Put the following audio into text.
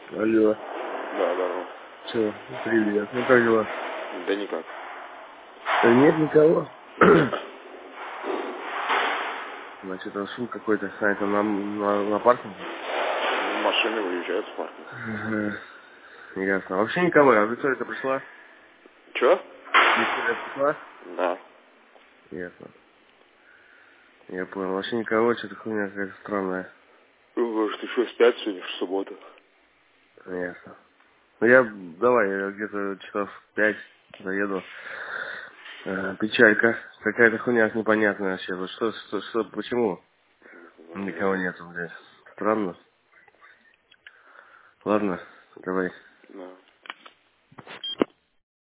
Алло. Да, здорово. Че, привет. Ну как дела? Да никак. Да нет никого. Не. Значит, там шум какой-то, это на паркинге. Машины выезжают с паркинга. Ясно. Вообще никого, а Виктория-то пришла? Чё? Виктория пришла? Да. Ясно. Я понял. Вообще никого, что-то хуйня какая-то странная. Может, еще спят сегодня, в субботу. Ясно. Ну давай, я где-то часов 5 заеду. Печалька. Какая-то хуйня непонятная вообще. Вот что, почему? Ну, не Никого знаю. нету, блядь. Странно. Ладно, давай. Да.